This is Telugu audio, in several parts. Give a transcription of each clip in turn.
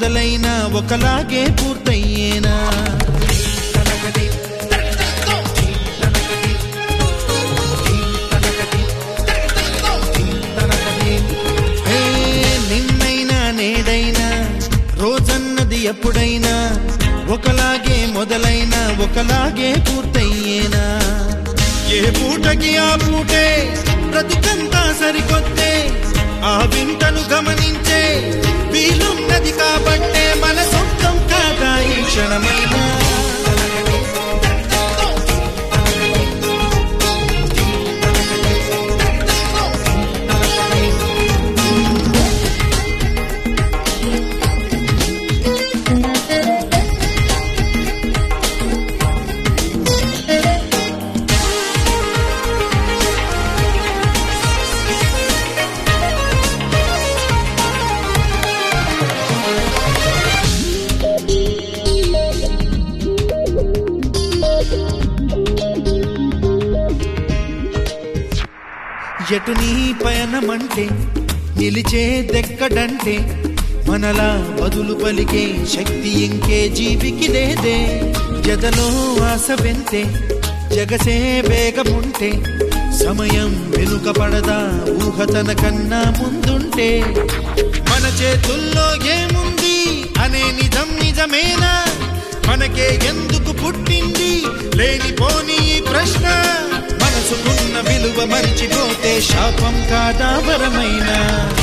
మొదలైనా ఒకలాగే పూర్తయ్యేనా నిన్నైనా నేడైనా రోజన్నది ఎప్పుడైనా ఒకలాగే మొదలైనా ఒకలాగే పూర్తయ్యేనా ఏ పూటకి ఆ పూటే బ్రతుకంతా సరికొత్తే ఆ వింతను గమనించే వీలున్నది కాబట్టే మన సొంతం కాదా ఈ క్షణమైనా ఎటు నీ పయనమంటే నిలిచే దెక్కడంటే మనలా బదులు పలికే శక్తి ఇంకే జీవికి లేదే జదలో ఆశ వెంతే జగసే వేగముంటే సమయం వెనుక పడదా ఊహ తన కన్నా ముందుంటే మన చేతుల్లో ఏముంది అనే నిజం నిజమేనా మనకే ఎందుకు పుట్టింది లేనిపోని ప్రశ్న మనసుకున్న విలువ మరిచిపోతే శాపం కాదా వరమైనా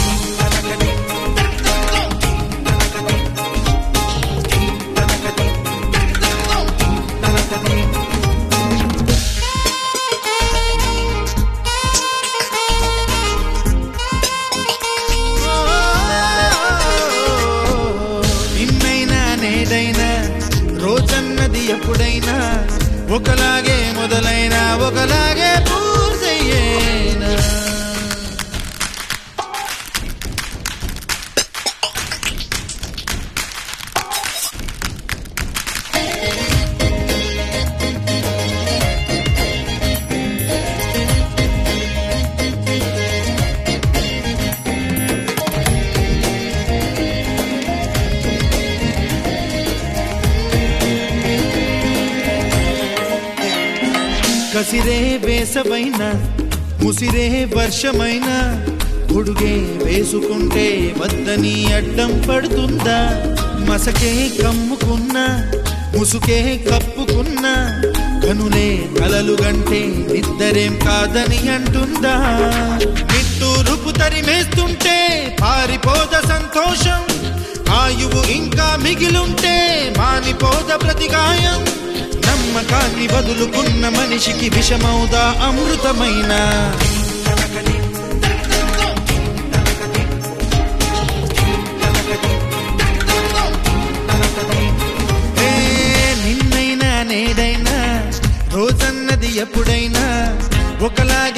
నిన్నైనా నేడైనా రోజన్నది ఎప్పుడైనా ఒకలాగే మొదలైనా ఒకలాగే పూర్తయ్యేనా కసిరే వేసవైనా ముసిరే వర్షమైనా గొడుగే వేసుకుంటే వద్దని అడ్డం పడుతుందా మసకే కమ్ముకున్నా ముసుకే కప్పుకున్నా కనులే కలలు గంటే నిద్దరేం కాదని అంటుందా నిట్టూరుపు తరిమేస్తుంటే పారిపోద సంతోషం ఆయువు ఇంకా మిగిలుంటే మానిపోద ప్రతిగాయం నమ్మకాన్ని వదులుకున్న మనిషికి విషమౌదా అమృతమైనా నిన్నైనా నేడైనా రోజన్నది ఎప్పుడైనా ఒకలాగే